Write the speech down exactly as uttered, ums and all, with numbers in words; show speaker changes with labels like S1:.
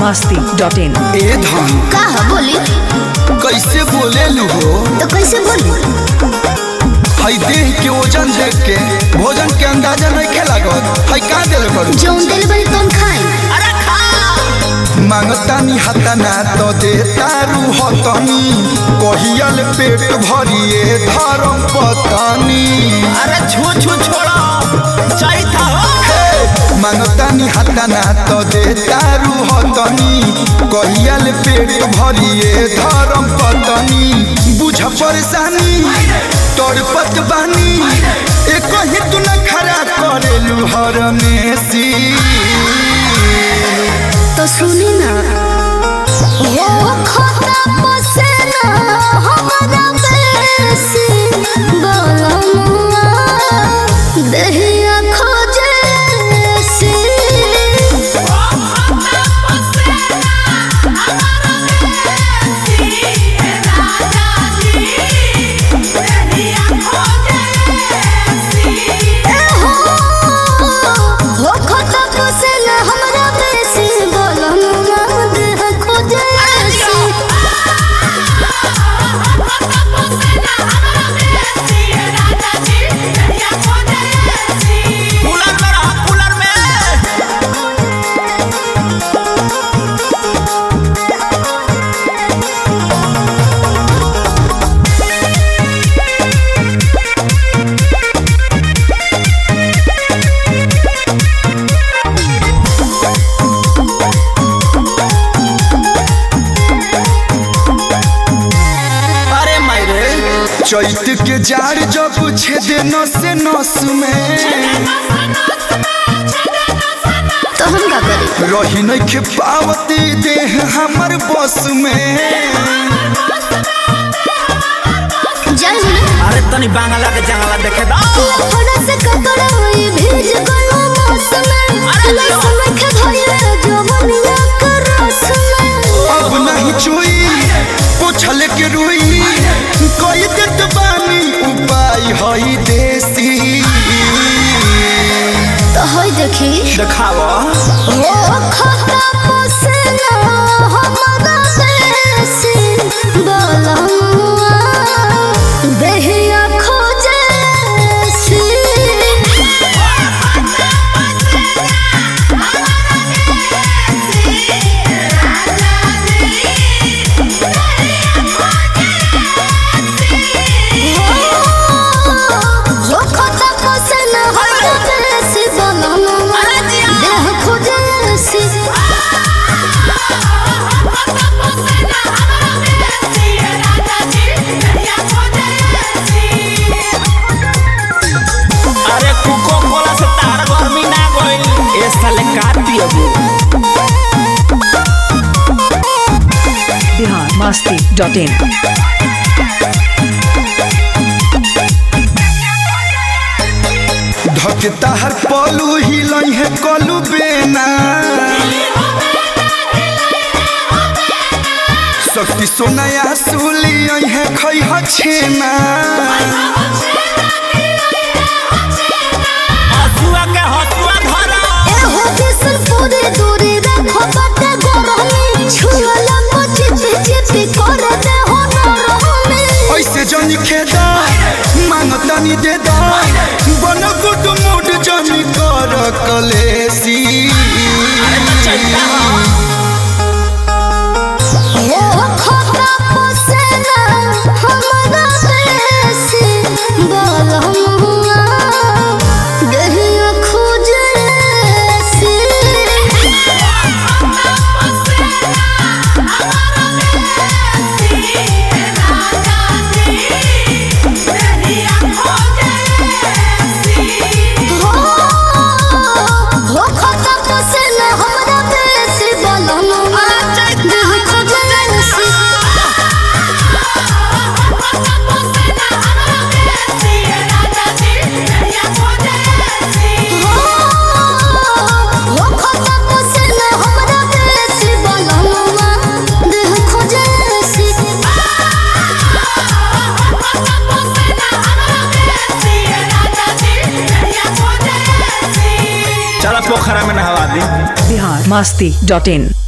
S1: मस्ती dot इन।
S2: ए धन
S3: का बोली
S2: कैसे बोले लू हो?
S3: तो कैसे बोली?
S2: हई देह के वजन देख के भोजन के अंदाजा नहीं खेला गो। हई का देले करू?
S3: जौन देले बड़ी तुम खाई। अरे खा।
S2: मांगतानी हतना तो देता रूह तनी कहियल पेट भरिए धर्म पतानी।
S4: अरे छू छू छोड़ो चाहिए था हो।
S2: मांगतानी हतना तो देता रूह तनी कहियल पेट भरिए धर्म पतानी। बुझ परेशानी तड़पत बानी एक ही तू न खड़ा करेलू हर मेसी।
S3: तो सुनी ना वो खाता पसेना हमारा बेसी बलमुआ दहिया खोजे सी। वो खाता पसेना हमारा बेसी राजा जी दहिया खोजे सी। ए हो वो खाता पसेना हमारा बेसी
S2: चैत के जार जब छेदे नस नस में
S3: तो हम का करी?
S2: रही नहीं खे पावती देह हमर बस में।
S3: जाई बोले
S4: अरे तनी बांगला के जंगला देखे दा।
S3: थोड़ा से कपड़ा ये भीज गयो मौसम में। अरे समय के धोए जवनिया का रस में।
S2: अब नहीं चुई पोछल के रुई कोई देत बानी उपाय हई देसी।
S3: तो होई देखी
S4: दिखावा
S3: वो खाता पसेना हमारा बेसी बलमुआ दहिया खोजे सी।
S1: बिहार मस्ती डॉट इन।
S2: धकता हर पलू हिलई है कलू बेना। शक्ति सोनाया सुली है खई ह छेना।
S4: हसुआ के हसुआ धरा
S3: ए हो दिसल पूरी दूरी रखो बटे गोरहनी छुअला मची चिपी कर दे हो नरहनी।
S2: ऐसे जनी खेदा मांगतानी दे दा बन गुड मूड जनी कर कलेसी।
S3: वो खाता पसेना हमारा बेसी बलमुआ दहिया खोजे सी। वो खाता पसेना हमारा बेसी बलमुआ दहिया खोजे सी।
S4: चला पोखरा में नहवा दी।
S1: बिहार मस्ती डॉट इन।